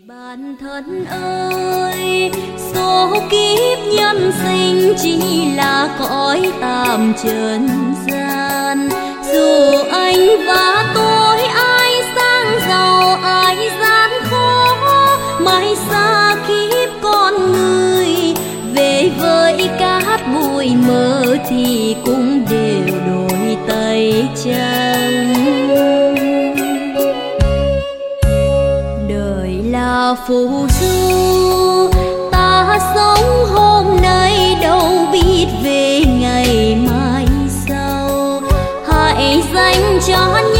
Bản thân ơi, số kiếp nhân sinh chỉ là cõi tạm trần gian. Dù anh và tôi ai sang giàu ai gian khó, mãi xa kiếp con người. Về với cát bụi mơ thì cũng đều đổi tay chân. Đời là phù du, ta sống hôm nay đâu biết về ngày mai sau. Hãy dành cho